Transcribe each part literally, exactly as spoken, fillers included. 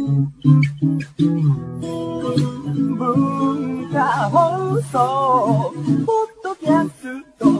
文化放送ポッドキャスト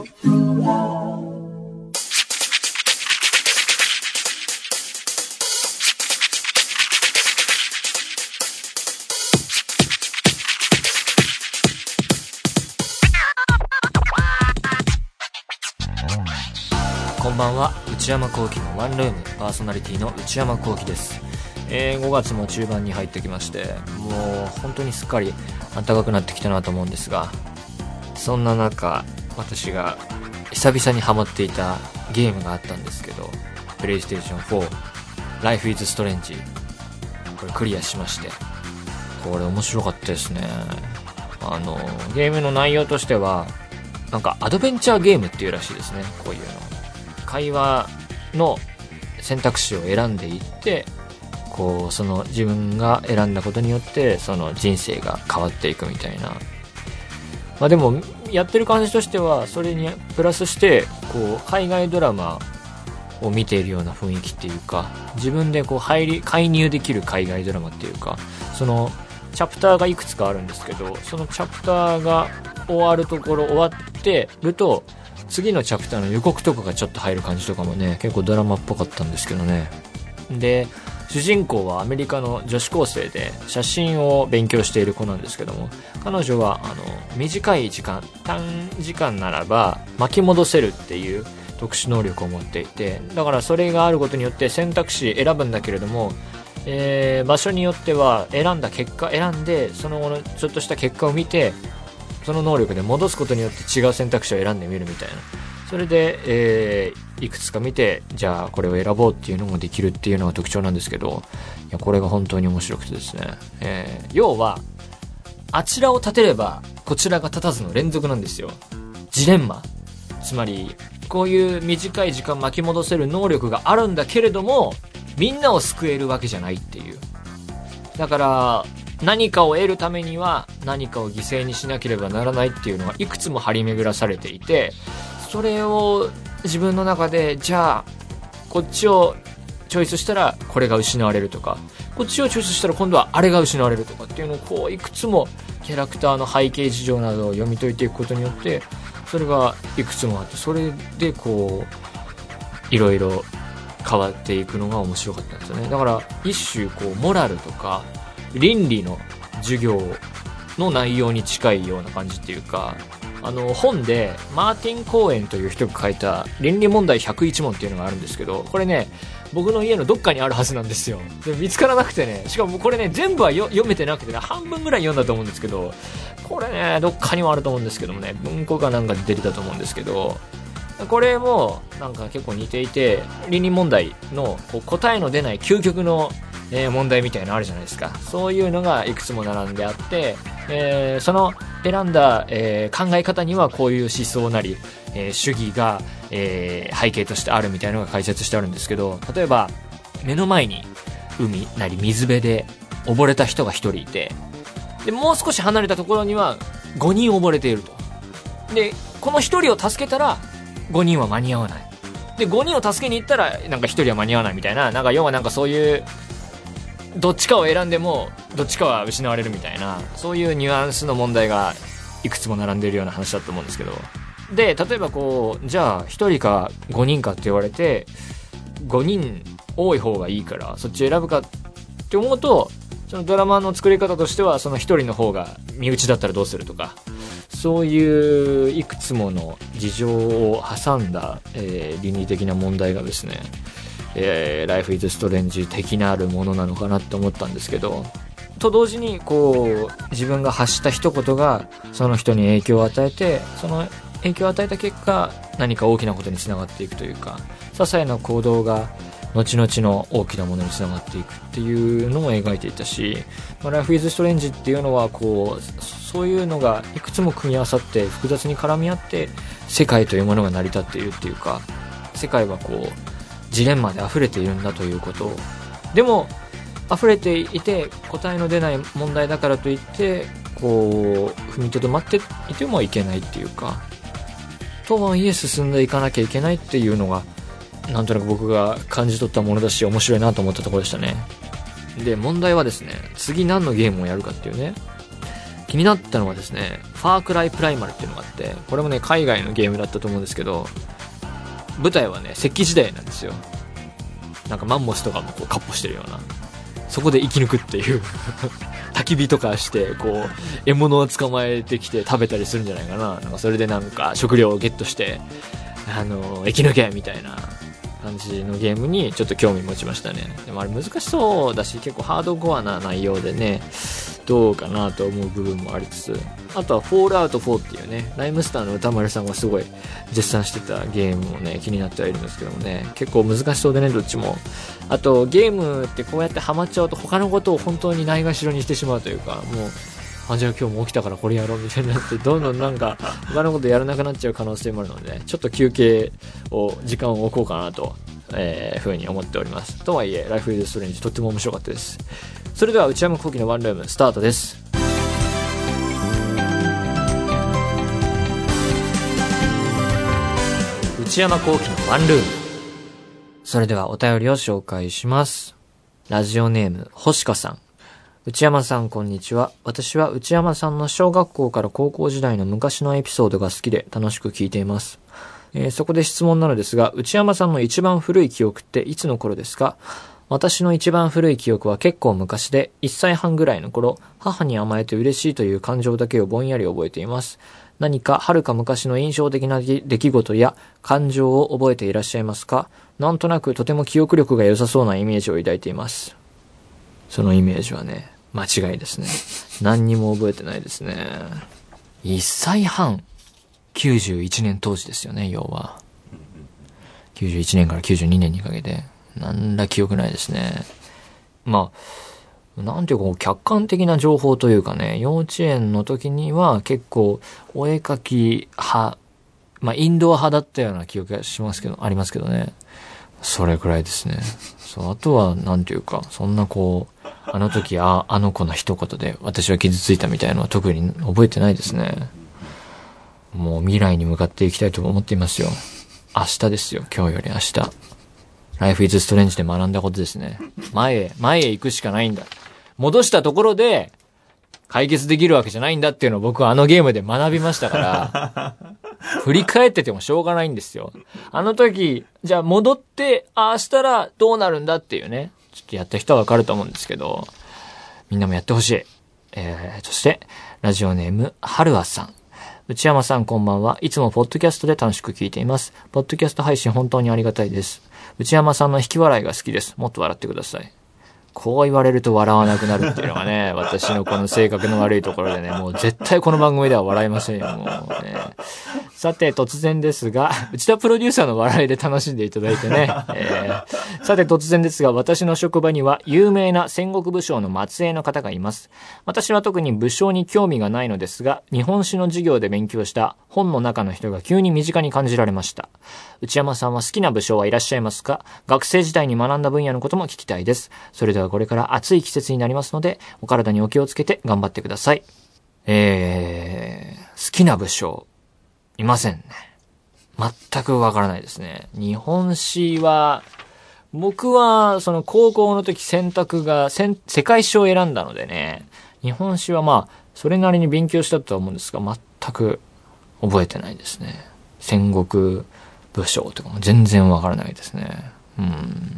こんばんは。内山聖輝のワンルームパーソナリティの内山聖輝です。えー、ごがつも中盤に入ってきまして、もう本当にすっかり暖かくなってきたなと思うんですが、そんな中私が久々にハマっていたゲームがあったんですけど、プレイステーションフォー Life is Strange これクリアしまして、これ面白かったですね。あのゲームの内容としてはなんかアドベンチャーゲームっていうらしいですね。こういうの会話の選択肢を選んでいって、こうその自分が選んだことによってその人生が変わっていくみたいな。まあでもやってる感じとしてはそれにプラスしてこう海外ドラマを見ているような雰囲気っていうか、自分でこう入り介入できる海外ドラマっていうか、そのチャプターがいくつかあるんですけど、そのチャプターが終わるところ終わってると次のチャプターの予告とかがちょっと入る感じとかもね、結構ドラマっぽかったんですけどね。で主人公はアメリカの女子高生で写真を勉強している子なんですけども、彼女はあの短い時間短時間ならば巻き戻せるっていう特殊能力を持っていて、だからそれがあることによって選択肢選ぶんだけれども、えー、場所によっては選んだ結果選んでその後のちょっとした結果を見てその能力で戻すことによって違う選択肢を選んでみるみたいな。それで、えー、いくつか見てじゃあこれを選ぼうっていうのもできるっていうのが特徴なんですけど、いやこれが本当に面白くてですね、えー、要はあちらを立てればこちらが立たずの連続なんですよ。ジレンマ。つまりこういう短い時間巻き戻せる能力があるんだけれどもみんなを救えるわけじゃないっていう。だから何かを得るためには何かを犠牲にしなければならないっていうのがいくつも張り巡らされていて、それを自分の中でじゃあこっちをチョイスしたらこれが失われるとか、こっちをチョイスしたら今度はあれが失われるとかっていうのをこういくつもキャラクターの背景事情などを読み解いていくことによってそれがいくつもあって、それでこういろいろ変わっていくのが面白かったんですよね。だから一種こうモラルとか倫理の授業の内容に近いような感じっていうか、あの本でマーティン・コーエンという人が書いた倫理問題ひゃくいち問っていうのがあるんですけど、これね僕の家のどっかにあるはずなんですよ。で見つからなくてね、しかもこれね全部はよ読めてなくてね、半分ぐらい読んだと思うんですけど、これねどっかにもあると思うんですけどもね、文庫かなんかで出てたと思うんですけど、これもなんか結構似ていて、倫理問題のこう答えの出ない究極のえー、問題みたいなのあるじゃないですか。そういうのがいくつも並んであって、えー、その選んだ、えー、考え方にはこういう思想なり、えー、主義が、えー、背景としてあるみたいなのが解説してあるんですけど、例えば目の前に海なり水辺で溺れた人がひとりいて、でもう少し離れたところにはごにん溺れていると。でこのひとりを助けたらごにんは間に合わない。でごにんを助けに行ったらなんかひとりは間に合わないみたいな、なんか要はなんかそういうどっちかを選んでもどっちかは失われるみたいな、そういうニュアンスの問題がいくつも並んでいるような話だと思うんですけど、で例えばこうじゃあひとりかごにんかって言われてごにん多い方がいいからそっち選ぶかって思うと、そのドラマの作り方としてはそのひとりの方が身内だったらどうするとか、そういういくつもの事情を挟んだ、えー、倫理的な問題がですね、えー、Life is Strange 的なあるものなのかなって思ったんですけど、と同時にこう自分が発した一言がその人に影響を与えて、その影響を与えた結果何か大きなことにつながっていくというか、些細な行動が後々の大きなものにつながっていくっていうのも描いていたし、まあ、Life is Strange っていうのはこうそういうのがいくつも組み合わさって複雑に絡み合って世界というものが成り立っているっていうか、世界はこうジレンマで溢れているんだということ、でも溢れていて答えの出ない問題だからといってこう踏みとどまっていてもいけないっていうか、とはいえ進んでいかなきゃいけないっていうのがなんとなく僕が感じ取ったものだし面白いなと思ったところでしたね。 で、問題はですね、次何のゲームをやるかっていうね、気になったのはですね、ファークライプライマルっていうのがあって、これもね、海外のゲームだったと思うんですけど、舞台はね、石器時代なんですよ。なんかマンモスとかもこうカッポしてるような、そこで生き抜くっていう焚き火とかしてこう獲物を捕まえてきて食べたりするんじゃないかな。なんかそれでなんか食料をゲットしてあの生き抜けみたいな感じのゲームにちょっと興味持ちましたね。でもあれ難しそうだし、結構ハードコアな内容でね、どうかなと思う部分もありつつ、あとはフォールアウトフォーっていうね、ライムスターの歌丸さんがすごい絶賛してたゲームもね、気になってはいるんですけどもね、結構難しそうでね、どっちも。あとゲームってこうやってハマっちゃうと他のことを本当にないがしろにしてしまうというか、もうあ、じゃあ今日も起きたからこれやろうみたいになって、どんどんなんか他のことやらなくなっちゃう可能性もあるので、ね、ちょっと休憩を時間を置こうかなと、えー、ふうに思っております。とはいえライフイズストレンジとっても面白かったです。それでは内山聖輝のワンルームスタートです。内山聖輝のワンルーム。それではお便りを紹介します。ラジオネーム星香さん。内山さんこんにちは。私は内山さんの小学校から高校時代の昔のエピソードが好きで楽しく聞いています。えー、そこで質問なのですが、内山さんの一番古い記憶っていつの頃ですか？私の一番古い記憶は結構昔で、いっさいはんぐらいの頃、母に甘えて嬉しいという感情だけをぼんやり覚えています。何か遥か昔の印象的な出来事や感情を覚えていらっしゃいますか？なんとなくとても記憶力が良さそうなイメージを抱いています。そのイメージはね、間違いですね。何にも覚えてないですね。いっさいはん、きゅうじゅういちねん当時ですよね、要は。きゅうじゅういちねんからきゅうじゅうにねんにかけて。なんら記憶ないですね。まあ、なんていうか客観的な情報というかね、幼稚園の時には結構お絵描き派、まあインドア派だったような記憶がしますけど、ありますけどね。それくらいですね。そう、あとはなんていうか、そんなこう、あの時あ、あの子の一言で私は傷ついたみたいなのは特に覚えてないですね。もう未来に向かっていきたいと思っていますよ。明日ですよ、今日より明日。ライフイズストレンジで学んだことですね。前へ、前へ行くしかないんだ。戻したところで解決できるわけじゃないんだっていうのを僕はあのゲームで学びましたから、振り返っててもしょうがないんですよ。あの時、じゃあ戻って、ああしたらどうなるんだっていうね、ちょっとやった人はわかると思うんですけど、みんなもやってほしい。えー、そして、ラジオネーム、はるあさん。内山さんこんばんは。いつもポッドキャストで楽しく聞いています。ポッドキャスト配信本当にありがたいです。内山さんの引き笑いが好きです。もっと笑ってください。こう言われると笑わなくなるっていうのがね、私のこの性格の悪いところでね、もう絶対この番組では笑いませんよ、もうね。さて、突然ですが、内田プロデューサーの笑いで楽しんでいただいてね。えー、さて、突然ですが、私の職場には有名な戦国武将の末裔の方がいます。私は特に武将に興味がないのですが、日本史の授業で勉強した本の中の人が急に身近に感じられました。内山さんは好きな武将はいらっしゃいますか？学生時代に学んだ分野のことも聞きたいです。それではこれから暑い季節になりますので、お体にお気をつけて頑張ってください。えー、好きな武将いませんね。全くわからないですね。日本史は、僕はその高校の時選択が世界史を選んだのでね、日本史はまあそれなりに勉強したとは思うんですが、全く覚えてないですね。戦国武将とかも全然わからないですね。うん。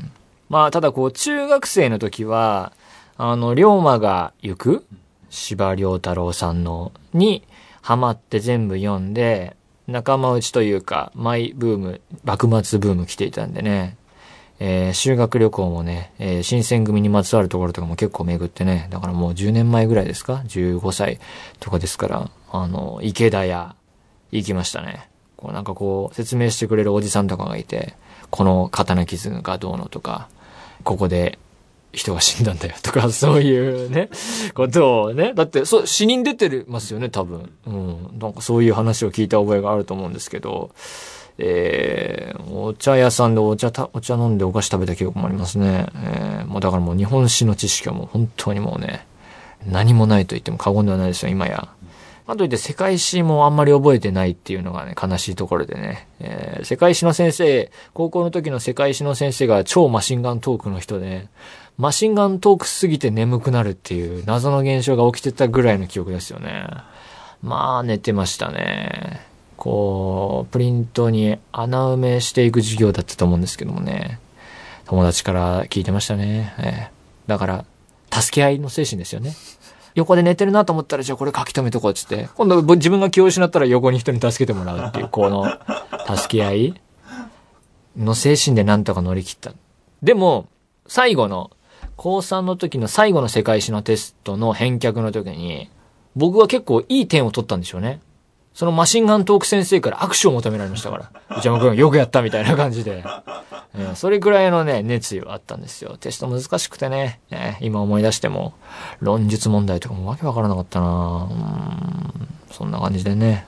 まあただこう中学生の時はあの龍馬が行く司馬遼太郎さんのにハマって全部読んで、仲間内というかマイブーム、幕末ブーム来ていたんでね、えー、修学旅行もね、えー、新選組にまつわるところとかも結構巡ってね、だからもうじゅうねんまえぐらいですか、じゅうごさいとかですから、あの池田屋行きましたね。こうなんかこう説明してくれるおじさんとかがいて、この刀傷がどうのとか、ここで人が死んだんだよとか、そういうねことをね、だってそう死人出てますよね多分。うん、なんかそういう話を聞いた覚えがあると思うんですけど、えー、お茶屋さんでお茶たお茶飲んでお菓子食べた記憶もありますね。えー、もうだからもう日本史の知識はもう本当にもうね、何もないと言っても過言ではないですよ今や。あといって世界史もあんまり覚えてないっていうのがね、悲しいところでね。えー、世界史の先生、高校の時の世界史の先生が超マシンガントークの人で、 マシンガントークすぎて眠くなるっていう謎の現象が起きてたぐらいの記憶ですよね。まあ寝てましたね。こうプリントに穴埋めしていく授業だったと思うんですけどもね、友達から聞いてましたね。ええ、だから助け合いの精神ですよね。横で寝てるなと思ったら、じゃあこれ書き留めとこうっつって、今度自分が気を失ったら横に人に助けてもらうっていう、この助け合いの精神でなんとか乗り切った。でも最後のこうさんの時の最後の世界史のテストの返却の時に、僕は結構いい点を取ったんでしょうね。そのマシンガントーク先生から握手を求められましたから、内山くんよくやったみたいな感じで、えー、それぐらいのね熱意はあったんですよ。テスト難しくてね、えー、今思い出しても論述問題とかもわけわからなかったな。うーん、そんな感じでね、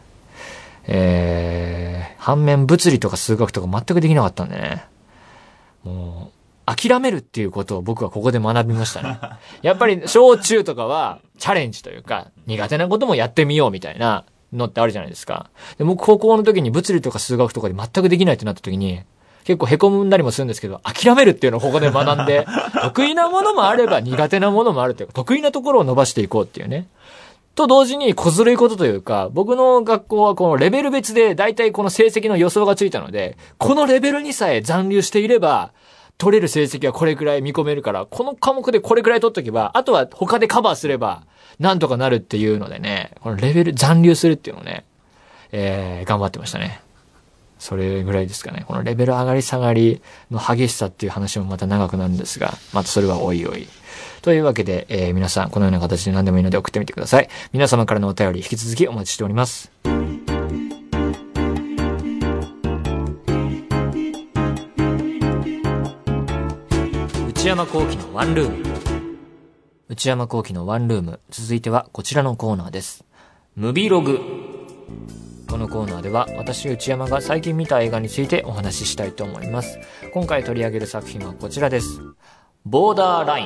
えー、反面物理とか数学とか全くできなかったんでね、もう諦めるっていうことを僕はここで学びましたね。やっぱり小中とかはチャレンジというか苦手なこともやってみようみたいなのってあるじゃないですか。で僕高校の時に物理とか数学とかで全くできないってなった時に結構凹んだりもするんですけど、諦めるっていうのをここで学んで、得意なものもあれば苦手なものもあるというか、得意なところを伸ばしていこうっていうね。と同時に小ずるいことというか、僕の学校はこのレベル別で大体この成績の予想がついたので、このレベルにさえ残留していれば取れる成績はこれくらい見込めるから、この科目でこれくらい取っとけば、あとは他でカバーすればなんとかなるっていうのでね、このレベル残留するっていうのをね、えー、頑張ってましたね。それぐらいですかね。このレベル上がり下がりの激しさっていう話もまた長くなるんですが、またそれはおいおい。というわけで、えー、皆さんこのような形で何でもいいので送ってみてください。皆様からのお便り引き続きお待ちしております。内山聖輝のワンルーム。内山聖輝のワンルーム。続いてはこちらのコーナーです。ムビログ。このコーナーでは私内山が最近見た映画についてお話ししたいと思います。今回取り上げる作品はこちらです。ボーダーライン。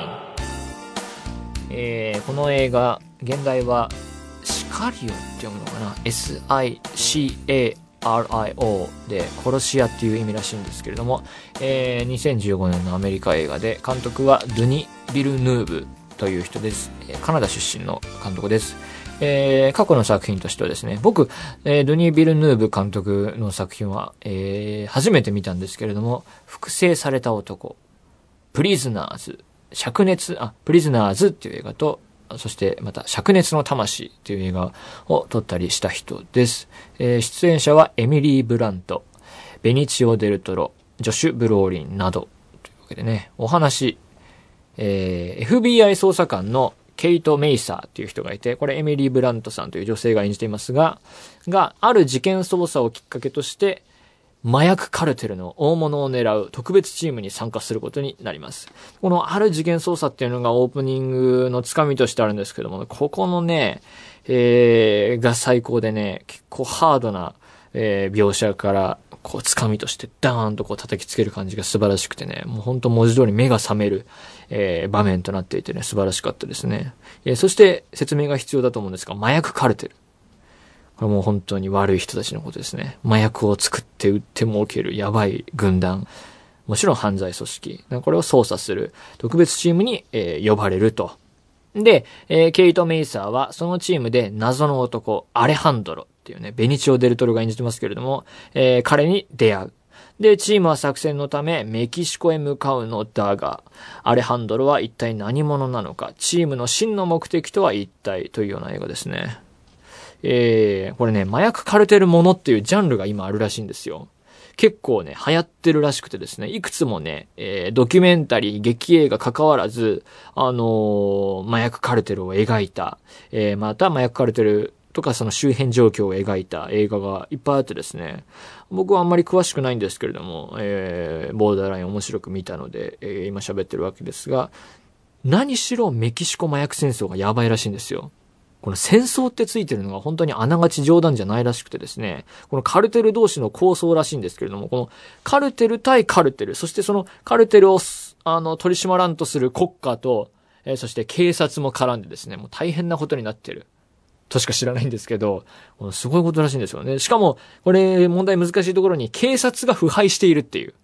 えー、この映画現代はシカリオって読むのかな、 エスアイシーエーアールアイオー で殺し屋っていう意味らしいんですけれども、えー、にせんじゅうごねんのアメリカ映画で、監督はドゥニ・ビルヌーブという人です。カナダ出身の監督です。えー、過去の作品としてはですね、僕、えー、ドゥニー・ビルヌーブ監督の作品は、えー、初めて見たんですけれども、複製された男、プリズナーズ、灼熱、あ、プリズナーズっていう映画と、そしてまた灼熱の魂っていう映画を撮ったりした人です。えー、出演者はエミリー・ブラント、ベニチオ・デルトロ、ジョシュ・ブローリンなどというわけでね、お話、えー、エフビーアイ 捜査官のケイト・メイサーっていう人がいて、これエミリー・ブラントさんという女性が演じていますが、がある事件捜査をきっかけとして麻薬カルテルの大物を狙う特別チームに参加することになります。このある事件捜査っていうのがオープニングのつかみとしてあるんですけども、ここのね、えー、が最高でね、結構ハードな、えー、描写からこうつかみとしてダーンとこう叩きつける感じが素晴らしくてね、もう本当文字通り目が覚める、えー、場面となっていてね、素晴らしかったですね。えー、そして説明が必要だと思うんですが、麻薬カルテル。これもう本当に悪い人たちのことですね。麻薬を作って売って儲けるやばい軍団。もちろん犯罪組織。これを捜査する特別チームに、えー、呼ばれると。で、えー、ケイト・メイサーはそのチームで謎の男、アレハンドロっていうね、ベニチオ・デルトロが演じてますけれども、えー、彼に出会う。で、チームは作戦のためメキシコへ向かうのだが、アレハンドロは一体何者なのか、チームの真の目的とは一体というような映画ですね。えー、これね、麻薬カルテルものっていうジャンルが今あるらしいんですよ。結構ね、流行ってるらしくてですね、いくつもね、えー、ドキュメンタリー、劇映画関わらず、あのー、麻薬カルテルを描いた、えー、また麻薬カルテルとかその周辺状況を描いた映画がいっぱいあってですね、僕はあんまり詳しくないんですけれども、えー、ボーダーライン面白く見たので、えー、今喋ってるわけですが、何しろメキシコ麻薬戦争がやばいらしいんですよ。この戦争ってついてるのが本当にあながち冗談じゃないらしくてですね、このカルテル同士の抗争らしいんですけれども、このカルテル対カルテル、そしてそのカルテルをあの取り締まらんとする国家と、えー、そして警察も絡んでですね、もう大変なことになってるとしか知らないんですけど、すごいことらしいんですよね。しかもこれ問題難しいところに警察が腐敗しているっていう。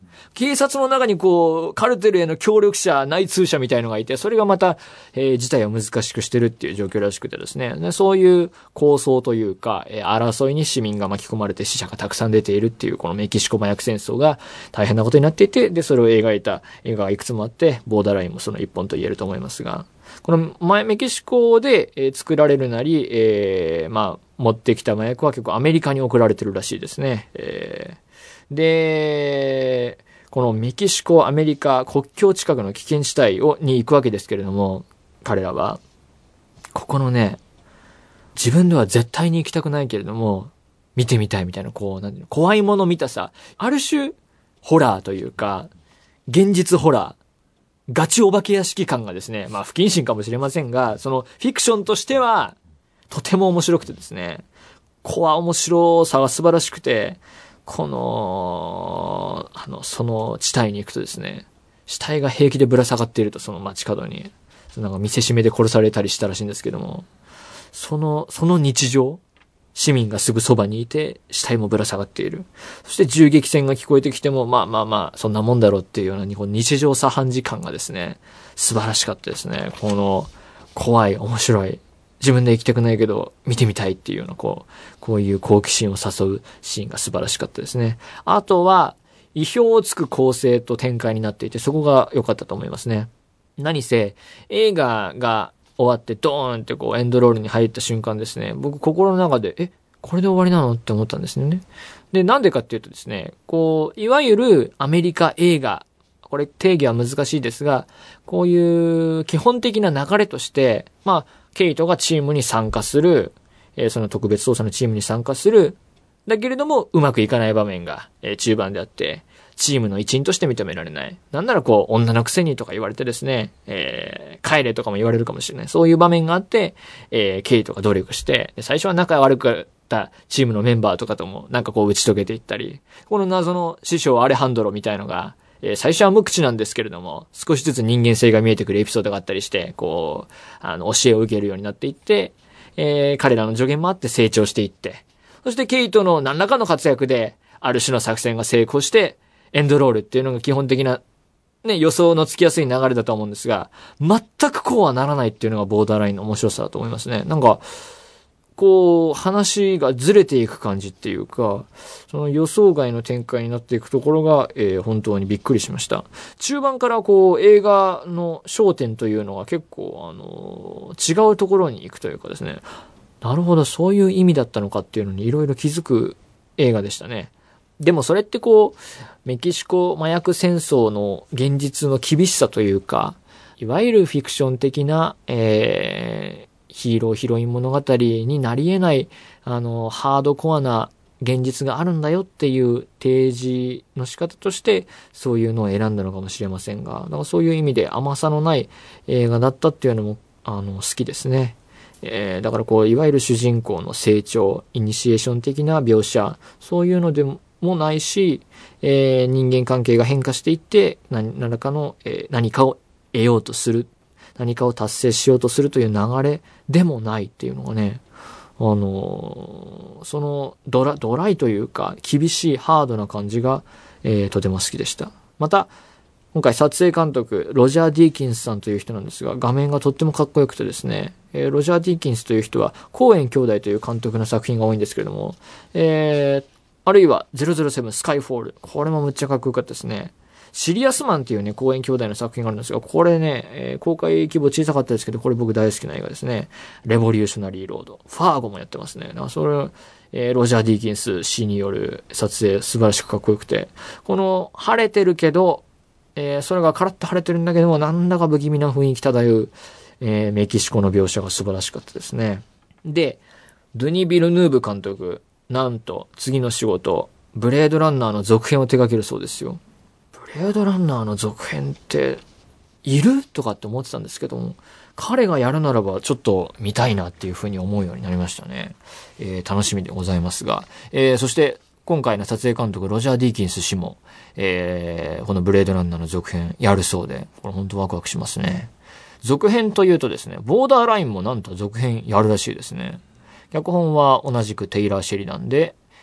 警察の中にこう、カルテルへの協力者、内通者みたいのがいて、それがまた、えー、事態を難しくしてるっていう状況らしくてですね。でそういう構想というか、えー、争いに市民が巻き込まれて死者がたくさん出ているっていう、このメキシコ麻薬戦争が大変なことになっていて、で、それを描いた映画がいくつもあって、ボーダーラインもその一本と言えると思いますが、この前メキシコで、えー、作られるなり、えー、まあ、持ってきた麻薬は結構アメリカに送られてるらしいですね。えー、で、このメキシコ、アメリカ、国境近くの危険地帯をに行くわけですけれども、彼らは、ここのね、自分では絶対に行きたくないけれども、見てみたいみたいな、こう、なんていうの、怖いもの見たさ、ある種、ホラーというか、現実ホラー、ガチお化け屋敷感がですね、まあ不謹慎かもしれませんが、そのフィクションとしては、とても面白くてですね、怖面白さは素晴らしくて、この、あの、その地帯に行くとですね、死体が平気でぶら下がっていると、その街角に、なんか見せしめで殺されたりしたらしいんですけども、その、その日常、市民がすぐそばにいて、死体もぶら下がっている。そして銃撃戦が聞こえてきても、まあまあまあ、そんなもんだろうっていうような日常茶飯事感がですね、素晴らしかったですね。この、怖い、面白い。自分で行きたくないけど、見てみたいっていうような、こう、こういう好奇心を誘うシーンが素晴らしかったですね。あとは、意表をつく構成と展開になっていて、そこが良かったと思いますね。何せ、映画が終わってドーンってこうエンドロールに入った瞬間ですね、僕心の中で、え、これで終わりなのって思ったんですよね。で、なんでかっていうとですね、こう、いわゆるアメリカ映画、これ定義は難しいですが、こういう基本的な流れとして、まあ、ケイトがチームに参加する、えー、その特別捜査のチームに参加する、だけれどもうまくいかない場面が、えー、中盤であって、チームの一員として認められない。なんならこう、女のくせにとか言われてですね、えー、帰れとかも言われるかもしれない。そういう場面があって、えー、ケイトが努力して、最初は仲悪かったチームのメンバーとかともなんかこう打ち解けていったり、この謎の師匠アレハンドロみたいのが、えー、最初は無口なんですけれども、少しずつ人間性が見えてくるエピソードがあったりして、こう、あの、教えを受けるようになっていって、えー、彼らの助言もあって成長していって、そしてケイトの何らかの活躍で、ある種の作戦が成功して、エンドロールっていうのが基本的な、ね、予想のつきやすい流れだと思うんですが、全くこうはならないっていうのがボーダーラインの面白さだと思いますね。なんか、こう、話がずれていく感じっていうか、その予想外の展開になっていくところが、えー、本当にびっくりしました。中盤からこう、映画の焦点というのが結構、あのー、違うところに行くというかですね、なるほど、そういう意味だったのかっていうのにいろいろ気づく映画でしたね。でもそれってこう、メキシコ麻薬戦争の現実の厳しさというか、いわゆるフィクション的な、えー、ヒーローヒロイン物語になり得ない、あの、ハードコアな現実があるんだよっていう提示の仕方として、そういうのを選んだのかもしれませんが、だからそういう意味で甘さのない映画だったっていうのも、あの、好きですね。えー、だからこう、いわゆる主人公の成長、イニシエーション的な描写、そういうのでも、もないし、えー、人間関係が変化していって、何、何らかの、えー、何かを得ようとする、何かを達成しようとするという流れでもないっていうのがね、あのー、そのドラ、ドライというか、厳しいハードな感じが、えー、とても好きでした。また、今回撮影監督、ロジャー・ディーキンスさんという人なんですが、画面がとってもかっこよくてですね、えー、ロジャー・ディーキンスという人は、コーエン兄弟という監督の作品が多いんですけれども、えー、あるいはゼロゼロセブンスカイフォール。これもむっちゃかっこよかったですね。シリアスマンっていうね、コーエン兄弟の作品があるんですが、これね、えー、公開規模小さかったですけど、これ僕大好きな映画ですね。レボリューショナリーロード。ファーゴもやってますね。なんかそれ、えー、ロジャー・ディーキンス氏による撮影、素晴らしくかっこよくて。この、晴れてるけど、えー、それがカラッと晴れてるんだけども、なんだか不気味な雰囲気漂う、えー、メキシコの描写が素晴らしかったですね。で、ドゥニ・ビルヌーブ監督、なんと、次の仕事、ブレードランナーの続編を手掛けるそうですよ。ブレードランナーの続編って、いるとかって思ってたんですけども、彼がやるならばちょっと見たいなっていうふうに思うようになりましたね。えー、楽しみでございますが。えー、そして、今回の撮影監督、ロジャー・ディーキンス氏も、えー、このブレードランナーの続編やるそうで、これ本当ワクワクしますね。続編というとですね、ボーダーラインもなんと続編やるらしいですね。脚本は同じくテイラー・シェリダンで、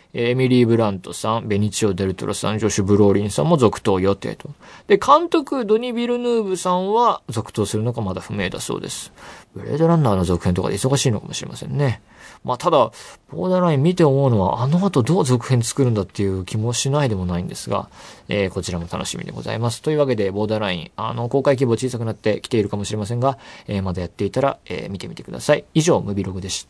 エミリー・ブラントさん、ベニチオ・デルトロさん、ジョシュ・ブローリンさんも続投予定と。で、監督、ドニ・ビルヌーブさんは続投するのかまだ不明だそうです。ブレードランナーの続編とかで忙しいのかもしれませんね。まあ、ただ、ボーダーライン見て思うのは、あの後どう続編作るんだっていう気もしないでもないんですが、えー、こちらも楽しみでございます。というわけで、ボーダーライン、あの、公開規模小さくなってきているかもしれませんが、えー、まだやっていたら、えー、見てみてください。以上、ムビログでした。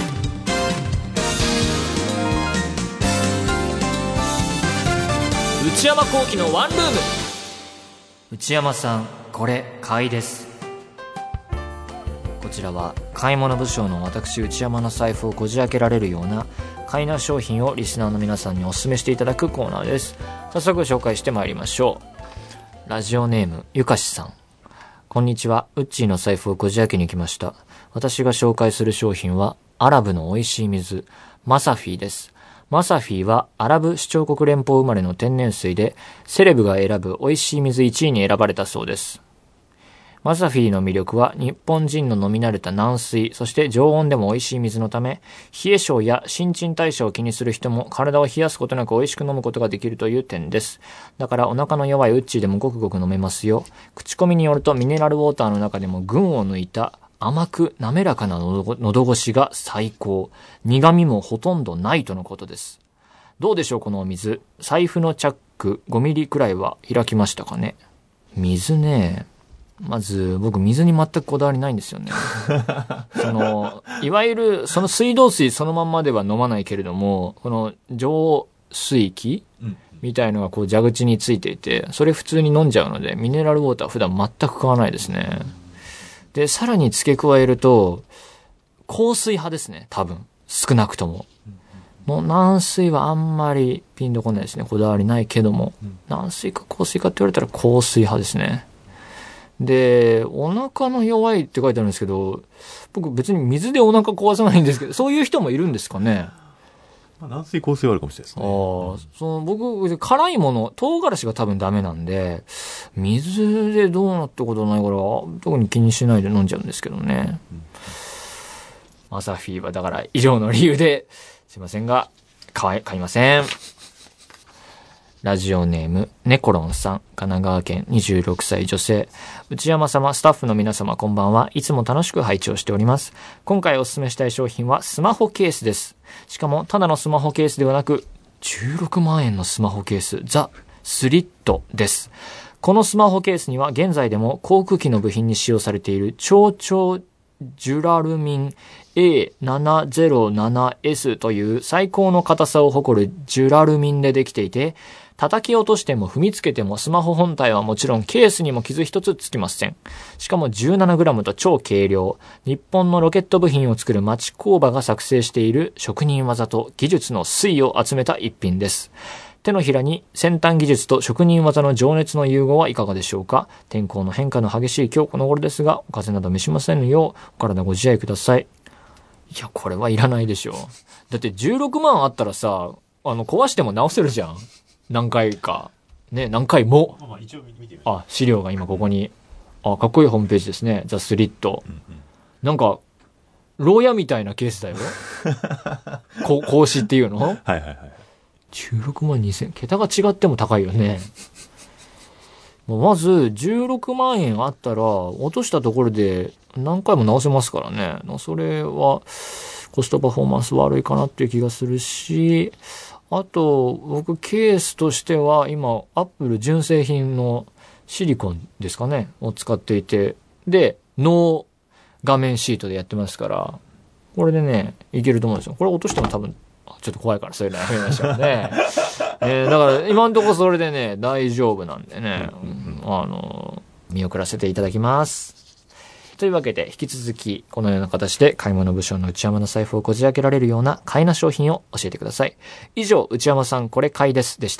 内山聖輝のワンルーム。内山さん、これ買いです。こちらは買い物不詳の私内山の財布をこじ開けられるような買いな商品をリスナーの皆さんにお勧めしていただくコーナーです。早速紹介してまいりましょう。ラジオネームゆかしさん、こんにちは。ウッチーの財布をこじ開けに来ました。私が紹介する商品はアラブの美味しい水、マサフィーです。マサフィーはアラブ首長国連邦生まれの天然水で、セレブが選ぶ美味しい水いちいに選ばれたそうです。マサフィーの魅力は日本人の飲み慣れた軟水、そして常温でも美味しい水のため、冷え性や新陳代謝を気にする人も体を冷やすことなく美味しく飲むことができるという点です。だからお腹の弱いウッチーでもごくごく飲めますよ。口コミによるとミネラルウォーターの中でも群を抜いた甘く滑らかな喉越しが最高。苦味もほとんどないとのことです。どうでしょうこのお水。財布のチャックごミリくらいは開きましたかね。水ね。まず僕水に全くこだわりないんですよね。そのいわゆるその水道水そのまんまでは飲まないけれども、この浄水器みたいのがこう蛇口についていて、それ普通に飲んじゃうのでミネラルウォーター普段全く買わないですね。で、さらに付け加えると、硬水派ですね、多分。少なくとも。もう軟水はあんまりピンとこないですね。こだわりないけども。軟水か硬水かって言われたら硬水派ですね。で、お腹の弱いって書いてあるんですけど、僕別に水でお腹壊さないんですけど、そういう人もいるんですかね。 まあ、軟水硬水はあるかもしれないですね。 ああ、その僕、辛いもの、唐辛子が多分ダメなんで、水でどうなってことないから、特に気にしないで飲んじゃうんですけどね。うん、マサフィーはだから以上の理由で、すいませんが、買い、買いません。ラジオネーム、ネコロンさん、神奈川県にじゅうろくさい女性。内山様、スタッフの皆様こんばんは。いつも楽しく拝聴しております。今回お勧めしたい商品はスマホケースです。しかも、ただのスマホケースではなく、じゅうろくまんえんのスマホケース、ザ・スリットです。このスマホケースには現在でも航空機の部品に使用されている超超ジュラルミン エーななぜろななエス という最高の硬さを誇るジュラルミンでできていて、叩き落としても踏みつけてもスマホ本体はもちろんケースにも傷一つつきません。しかも じゅうななグラム と超軽量。日本のロケット部品を作る町工場が作成している職人技と技術の粋を集めた一品です。手のひらに先端技術と職人技の情熱の融合はいかがでしょうか。天候の変化の激しい今日この頃ですが、お風邪など召しませんようお体ご自愛ください。いや、これはいらないでしょう。だってじゅうろくまんあったらさ、あの壊しても直せるじゃん。何回か。ね、何回も。 まあまあ一応見てみる。 あ、資料が今ここに。あ、かっこいいホームページですね。ザ・スリット。うんうん、なんか、牢屋みたいなケースだよ。こ格子っていうの？はいはいはい。 じゅうろくまんにせん。桁が違っても高いよね。まず、じゅうろくまんえんあったら、落としたところで何回も直せますからね。それは、コストパフォーマンス悪いかなっていう気がするし、あと、僕、ケースとしては、今、アップル純正品のシリコンですかね、を使っていて、で、ノー画面シートでやってますから、これでね、いけると思うんですよ。これ落としても多分、ちょっと怖いからそういうのやめましょうね。えー、だから、今のところそれでね、大丈夫なんでね、うん、あの、見送らせていただきます。というわけで、引き続き、このような形で買い物不詳の内山の財布をこじ開けられるような買いな商品を教えてください。以上、内山さんこれ買いですでした。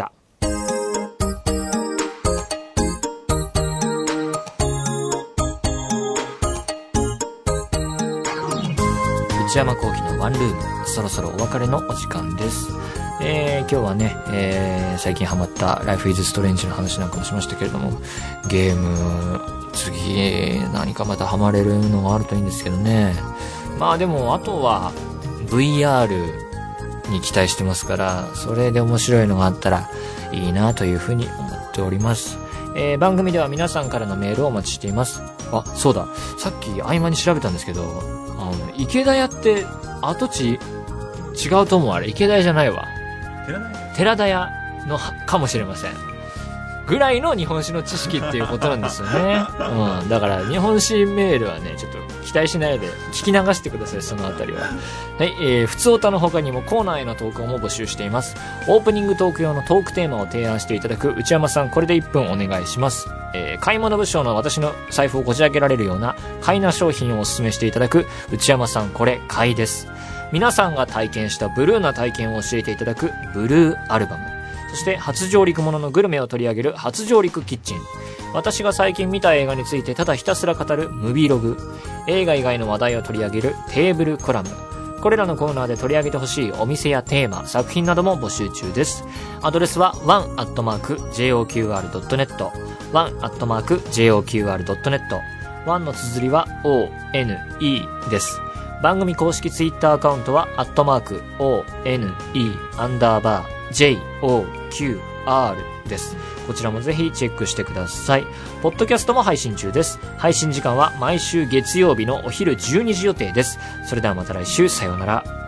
内山聖輝のワンルーム、そろそろお別れのお時間です。えー、今日はね、えー、最近ハマったライフイズストレンジの話なんかもしましたけれども、ゲーム、次何かまたハマれるのがあるといいんですけどね。まあでもあとは ブイアールに期待してますから、それで面白いのがあったらいいなというふうに思っております。えー、番組では皆さんからのメールをお待ちしています。あ、そうだ、さっき合間に調べたんですけど、あの池田屋って跡地違うと思う。あれ池田屋じゃないわ、 寺田屋寺田屋のかもしれませんぐらいの日本史の知識っていうことなんですよね。うん、だから日本史メールはね、ちょっと期待しないで聞き流してください、そのあたりは。はい、えー、ふつおたの他にもコーナーへの投稿も募集しています。オープニングトーク用のトークテーマを提案していただく内山さん、これでいっぷんお願いします。えー、買い物部署の私の財布をこじ開けられるような買いな商品をお勧めしていただく内山さん、これ買いです。皆さんが体験したブルーな体験を教えていただくブルーアルバム、そして初上陸もののグルメを取り上げる初上陸キッチン、私が最近見た映画についてただひたすら語るムビーログ、映画以外の話題を取り上げるテーブルコラム、これらのコーナーで取り上げてほしいお店やテーマ、作品なども募集中です。アドレスは ワンアットマークジェイオーキューアールドットネット ワンアットマークジェイオーキューアールドットネット、ワンの綴りは オーエヌイー です。番組公式ツイッターアカウントはアットマーク オーエヌイー アンダーバー ジェイオーキューアール です。こちらもぜひチェックしてください。ポッドキャストも配信中です。配信時間は毎週月曜日のお昼じゅうにじ予定です。それではまた来週、さようなら。